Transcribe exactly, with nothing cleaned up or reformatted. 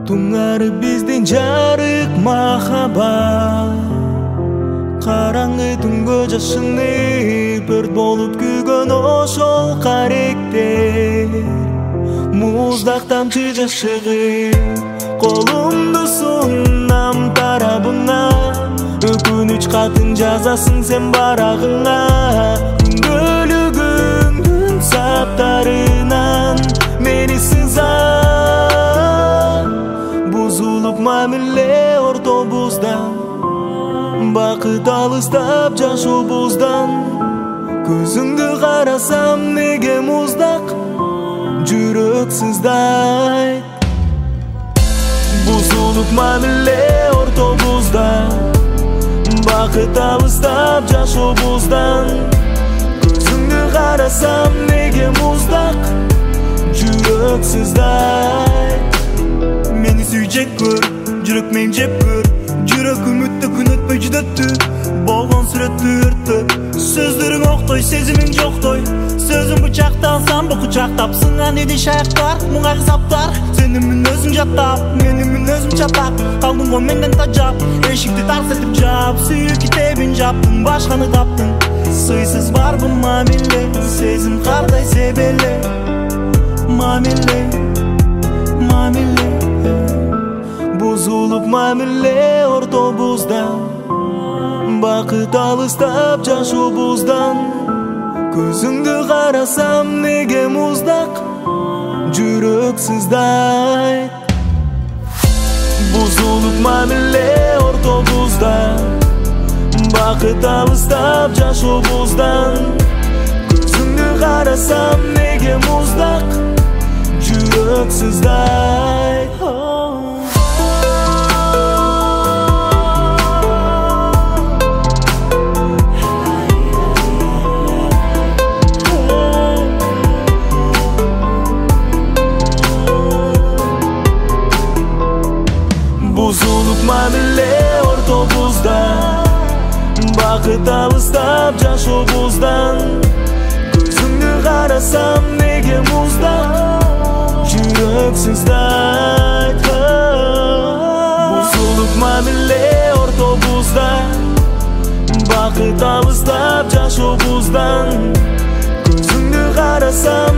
Туңары биздин жарык махаббат, караңгы түнгө жашыны өрт болуп күйгөн ошол каректер. Муздак тамчы жашыгы колумду сунам тарабыңа, өкүнүч катын жазасың сен барагыңа. Күнгөлүгүңдүн саптарынан мени сызат, бузулуп мамиле ортобуздан, бакыт алыстап жашообуздан. Көзүңдү карасам неге муздак, жүрөк сыздайт. Бузулуп мамиле ортобуздан, бакыт алыстап жашообуздан. Көзүңдү карасам неге муздак, жүрөк сыздайт. Мени сүйжек көр, жүрөк мен жеп көр. Жүрөк үмүттө күн өтпөй жүдөттү, болгон сүрөттү өрттөп. Сөздөрүң октой, сезимиң жоктой. Сөзүң бычакталсам бу кучактап, сынган иди шаяктар, муңа кызаптар. Сенин мүнөзүң жаттап, менин мүнөзүм чатап. Калдың го менден тажап, эшикти тарс этип жап. Сүйүү китебин жаптың, башканы таптың. Сыйсыз барбы мамиле, сезим кардай себеле. Мамиле, мамиле, бузулуп мамиле ортобуздан, бакыт алыстап жашообуздан. Көзүңдү карасам неге муздак, жүрөк сыздайт. Бузулуп мамиле ортобуздан, бакыт алыстап жашообуздан. Көзүңдү карасам неге муздак, жүрөк сыздайт. Buzulup mamile ortobuzdan, baqıt alыстап жашообуздан. Көзүңдү карасам неге муздак, жүрөк сыздайт. Buzulup mamile ortobuzdan, baqыт алыстап жашообуздан. Көзүңдү карасам